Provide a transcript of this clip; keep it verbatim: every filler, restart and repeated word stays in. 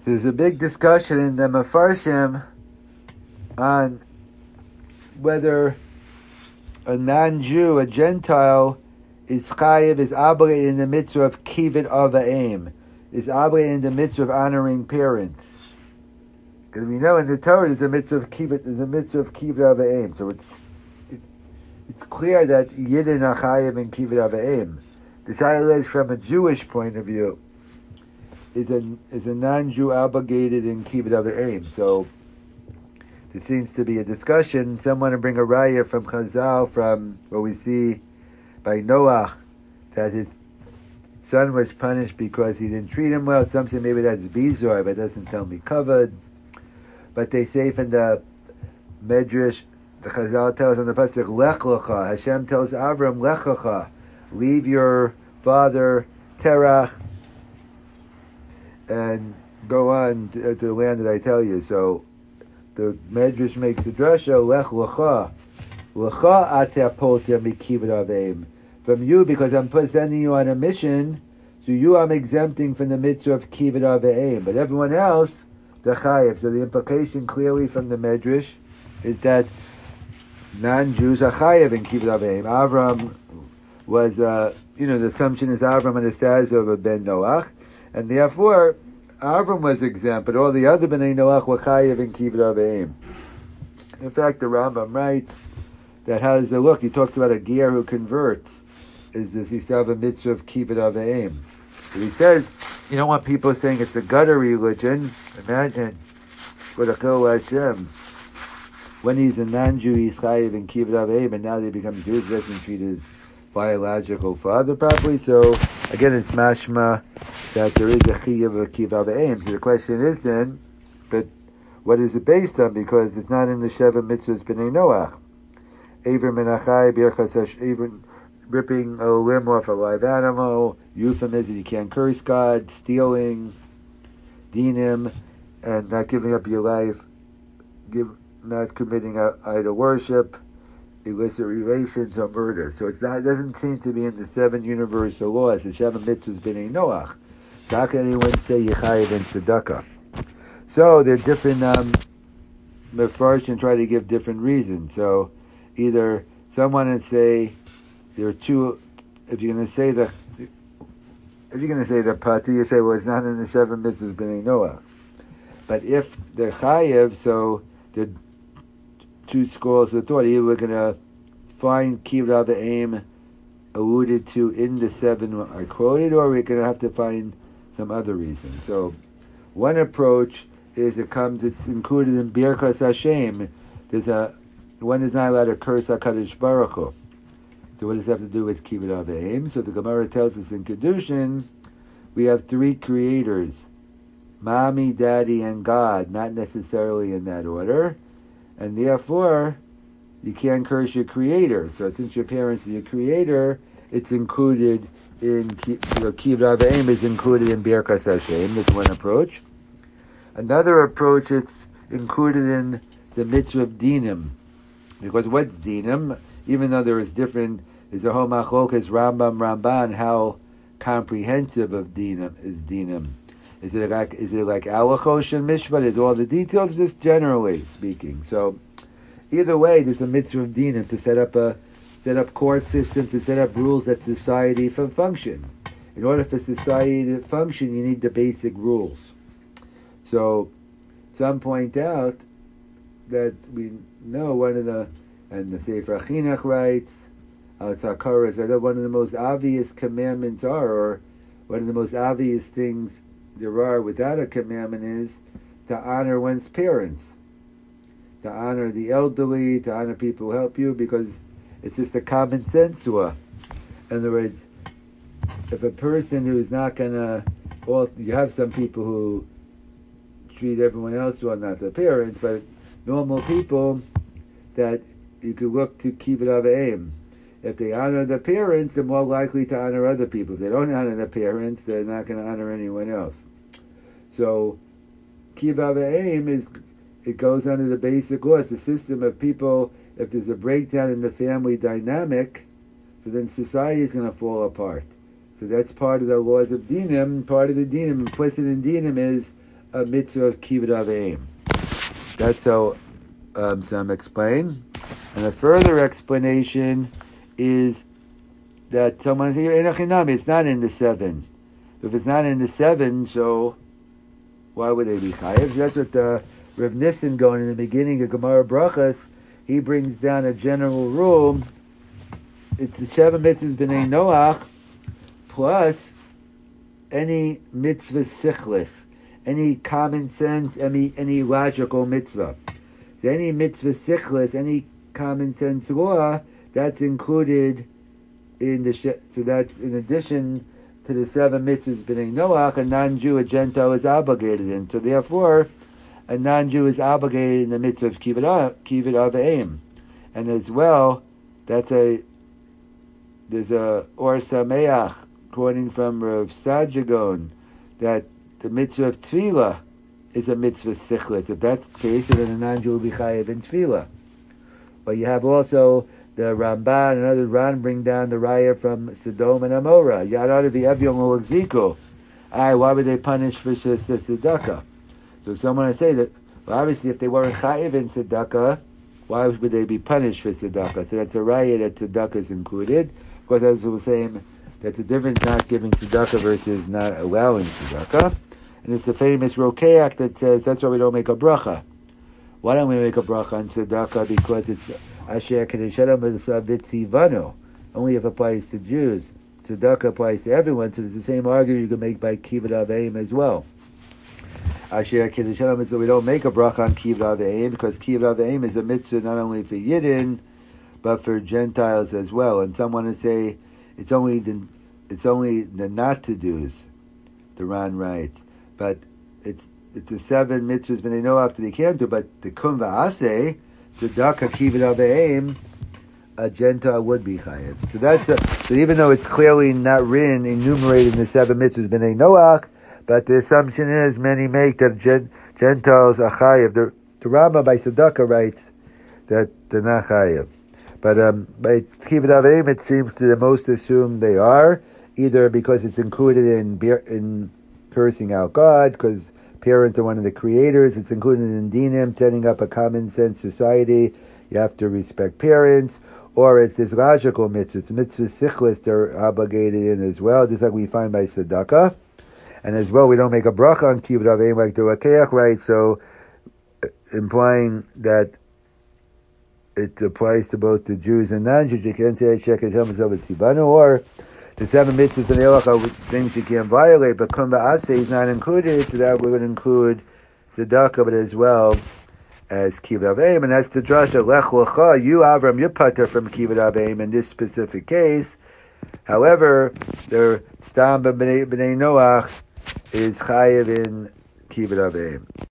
There's a big discussion in the Mefarshim on whether a non-Jew, a Gentile, is chayiv, is obligated in the mitzvah of kivud av va'em, is obligated in the mitzvah of honoring parents. Because we know in the Torah there's a mitzvah of kivud, there's a mitzvah of kivud av va'em. So it's, it's it's clear that Yidden are chayiv in kivud av va'em. The shaila is from a Jewish point of view. Is a is a non-Jew obligated in kivud av va'em? So there seems to be a discussion. Some want to bring a raya from Chazal, from what we see by Noach, that his son was punished because he didn't treat him well. Some say maybe that's Bizor, but it doesn't tell me covered. But they say from the Medrash, the Chazal tells on the pasuk, Lech lecha. Hashem tells Avram, Lech lecha, leave your father Terach and go on to, to the land that I tell you. So the Medrash makes a drasha, Lech lecha, lecha ata poltia mikivud aveim. From you, because I'm sending you on a mission, so you I'm exempting from the mitzvah of kivud aveim. But everyone else, the chayiv. So the implication clearly from the Medrash is that non-Jews are chayiv in kivud aveim. Avram was, uh, you know, the assumption is Avram and the status of a ben Noach, and therefore Avram was exempt, but all the other bnei Noach were chayiv in kivud aveim. In fact, the Rambam writes that how does it look? He talks about a ger who converts. Is this he still have a mitzvah of kivud aveim? But he says you don't want people saying it's a gutter religion. Imagine for the Chil Hashem. When he's a non-Jew, he's chayiv in kivud aveim, and now they become Jews, doesn't treat his biological father properly. So again, it's mashma that there is a chiyuv of kivud aveim. So the question is then, but what is it based on? Because it's not in the Sheva mitzvahs b'nei Noach. Aver menachai birchas Aver, ripping a limb off a live animal, euphemism, you can't curse God, stealing, dinim, and not giving up your life, give, not committing idol worship, illicit relations, or murder. So it's not, it doesn't seem to be in the seven universal laws. The Sheva mitzvahs b'nei Noach. So how can anyone say Yechayev in tzedakah? So there are different um, mefarshim try to give different reasons. So either someone would say there are two. If you're going to say the, if you're going to say the pati, you say, well, it's not in the seven mitzvahs b'nei Noach. But if they're chayev, so there are two schools of thought. Either we're going to find kivud aveim alluded to in the seven I quoted, or we're going to have to find some other reason. So one approach is it comes, it's included in Birkas Hashem. There's a, one is not allowed to curse HaKadosh Baruch Hu. So what does it have to do with kivud aveim? So the Gemara tells us in Kedushin, we have three creators, Mommy, Daddy, and God, not necessarily in that order. And therefore, you can't curse your creator. So since your parents are your creator, it's included in, you know, kivud aveim is included in Birkas Hashem. That's one approach. Another approach, it's included in the mitzvah of dinim. Because what's dinim? Even though there is different, is a whole machlokas Rambam Ramban, how comprehensive of dinim is dinim. Is it like is it like Alachos and Mishpat? Is all the details, just generally speaking? So either way, there's a mitzvah of dinim to set up a set up court system, to set up rules that society can function. In order for society to function, you need the basic rules. So some point out that we know one of the, and the Sefer Chinuch writes, Al Tzakara, that one of the most obvious commandments are, or one of the most obvious things there are without a commandment is to honor one's parents, to honor the elderly, to honor people who help you, because it's just a common sense law. In other words, if a person who's not gonna, well, you have some people who treat everyone else well, not their parents, but normal people that you could look to kivud aveim. If they honor their parents, they're more likely to honor other people. If they don't honor their parents, they're not going to honor anyone else. So kivud aveim is, it goes under the basic laws, the system of people. If there's a breakdown in the family dynamic, so then society is going to fall apart. So that's part of the laws of dinim. Part of the dinim, implicit in dinim, is a mitzvah of kibbud av v'em. That's how um, some explain. And a further explanation is that someone says, it's not in the seven. If it's not in the seven, so why would they be chayiv? That's what the Rav Nissen going in the beginning of Gemara Brachas, he brings down a general rule. It's the seven mitzvahs b'nei Noach plus any mitzvah sichlis, any common sense, any any logical mitzvah. So any mitzvah sichlis, any common sense law, that's included in the so that's in addition to the seven mitzvahs b'nei Noach, a non-Jew, a Gentile is obligated in. So therefore, a non-Jew is obligated in the mitzvah of kibbud av v'em, and as well, that's a there's a or sameach quoting from Rav Sajagon that the mitzvah of tefillah is a mitzvah sichlis. If that's the case, then a non-Jew will be chayiv in tefillah. But you have also the Ramban and other Ran bring down the raya from Sodom and Amorah. Yadar v'Evyon l'Ziku. Aye, why would they punish for tzedakah? So someone would say that, well, obviously if they weren't chayiv in tzedakah, why would they be punished for tzedakah? So that's a raya that tzedakah is included. Of course, as we were saying, that's the difference not giving tzedakah versus not allowing tzedakah. And it's a famous rokeach that says that's why we don't make a bracha. Why don't we make a bracha on tzedakah? Because it's Asher Kedeshadam Vitzivano. Only if it applies to Jews. Tzedakah applies to everyone, so it's the same argument you can make by kibbud av v'em as well. Asher Kedeshadam is that we don't make a bracha on kibbud av v'em because kibbud av v'em is a mitzvah not only for Yidden, but for Gentiles as well. And someone would say it's only the it's only the not to do's, the Ran writes, but it's it's the seven mitzvahs b'nei Noach that he can't do. But the kum v'aseh, tzedakah kibbud av v'em, a Gentile would be chayiv. So that's a, so even though it's clearly not written enumerated in the seven mitzvahs b'nei Noach, but the assumption is many make that Gen, Gentiles are chayiv. The the Rambam by tzedakah writes that they're not chayiv. But um, by kibbud av v'em, it seems to the most assume they are, either because it's included in in cursing out God, because parents are one of the creators. It's included in dinim, setting up a common sense society. You have to respect parents, or it's this logical mitzvah. It's mitzvah sichlis they're obligated in as well, just like we find by tzedakah. And as well, we don't make a bracha on kibbud av v'em like the Rakeach writes, so implying that it applies to both the Jews and non-Jews. You can't say Sheket Hamazav Tzibanu, or the seven mitzvahs in the Elach are things you can't violate, but Kum Ba'aseh is not included, so that would include tzedakah, but as well as kibbud av v'em, and that's the drasha, Lech Lecha, you Avram, you're pater from kibbud av v'em in this specific case. However, the Stam B'nei Noach is chayiv in kibbud av v'em.